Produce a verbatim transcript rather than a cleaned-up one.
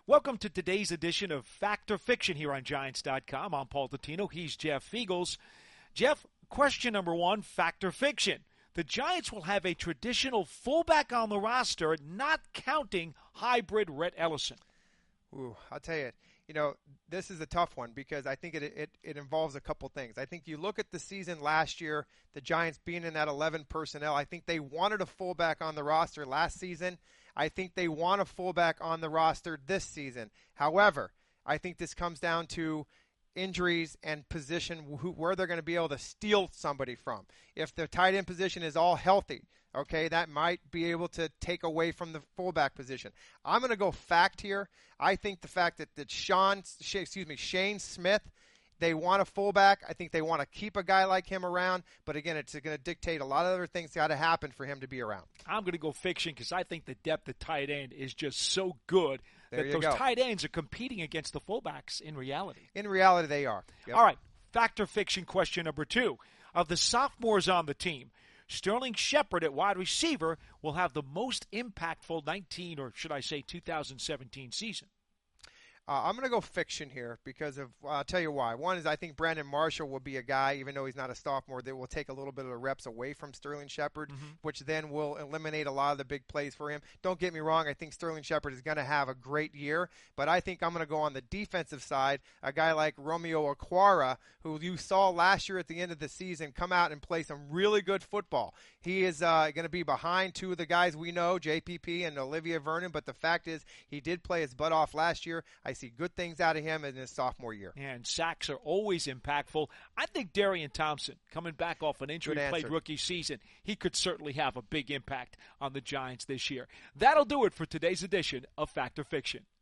Welcome to today's edition of Fact or Fiction here on Giants dot com. I'm Paul Dottino. He's Jeff Feagles. Jeff, question number one, fact or fiction? The Giants will have a traditional fullback on the roster, not counting hybrid Rhett Ellison. Ooh, I'll tell you, you know, this is a tough one because I think it, it, it involves a couple things. I think you look at the season last year, the Giants being in that eleven personnel, I think they wanted a fullback on the roster last season. I think they want a fullback on the roster this season. However, I think this comes down to injuries and position who, where they're going to be able to steal somebody from. If the tight end position is all healthy, okay, that might be able to take away from the fullback position. I'm going to go fact here. I think the fact that, that Sean, excuse me, Shane Smith, they want a fullback. I think they want to keep a guy like him around. But, again, it's going to dictate a lot of other things got to happen for him to be around. I'm going to go fiction because I think the depth at tight end is just so good there that those go. tight ends are competing against the fullbacks in reality. In reality, they are. Yep. All right, fact or fiction question number two. Of the sophomores on the team, Sterling Shepard at wide receiver will have the most impactful nineteen, or should I say two thousand seventeen season. Uh, I'm going to go fiction here because of, uh, I'll tell you why. One is I think Brandon Marshall will be a guy, even though he's not a sophomore, that will take a little bit of the reps away from Sterling Shepard, mm-hmm. which then will eliminate a lot of the big plays for him. Don't get me wrong. I think Sterling Shepard is going to have a great year, but I think I'm going to go on the defensive side, a guy like Romeo Okwara, who you saw last year at the end of the season come out and play some really good football. He is uh, going to be behind two of the guys we know, J P P and Olivia Vernon, but the fact is he did play his butt off last year. I see good things out of him in his sophomore year. And sacks are always impactful. I think Darian Thompson, coming back off an injury, played rookie season, he could certainly have a big impact on the Giants this year. That'll do it for today's edition of Fact or Fiction.